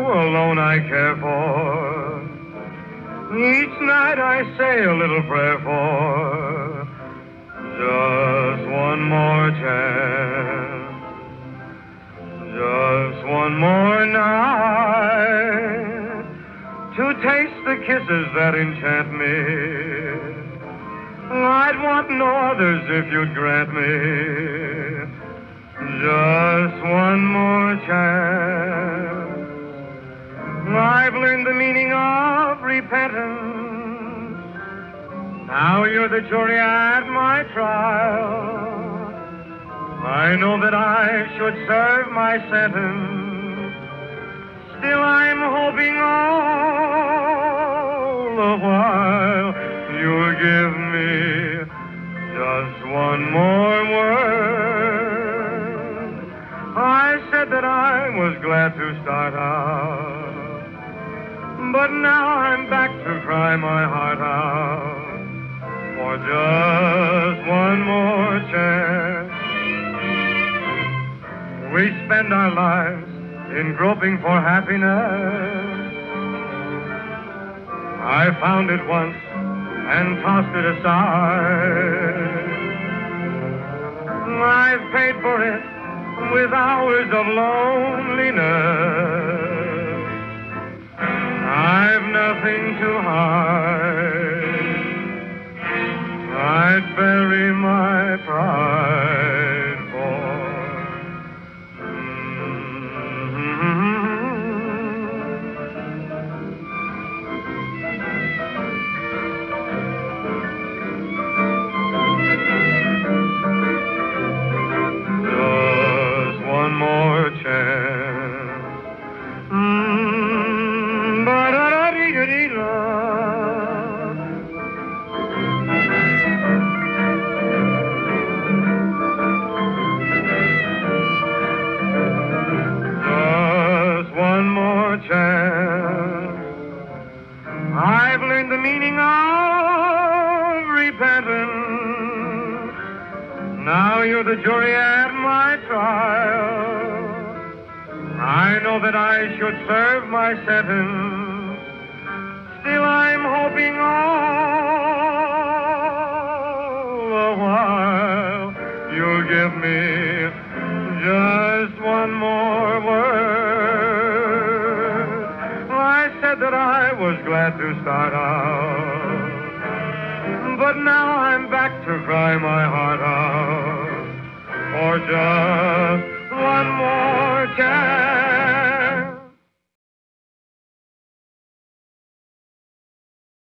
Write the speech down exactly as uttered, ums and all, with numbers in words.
alone I care for. Each night I say a little prayer for just one more chance, just one more night to taste the kisses that enchant me. I'd want no others if you'd grant me just one more chance. I've learned the meaning of repentance. Now you're the jury at my trial. I know that I should serve my sentence. Still I'm hoping all the while you'll give me just one more word. I said that I was glad to start out, but now I'm back to cry my heart out for just one more chance. We spend our lives in groping for happiness. I found it once and tossed it aside. I've paid for it with hours of loneliness. I've nothing to hide. I'd bury my pride for. Just one more chance. Mm, ba-da-da-dee-da-dee-da. Just one more chance. I've learned the meaning of repentance. Now you're the jury at my trial. I know that I should serve my sentence. Still I'm hoping all the while you'll give me just one more word. I said that I was glad to start out, but now I'm back to cry my heart out for just one more chance.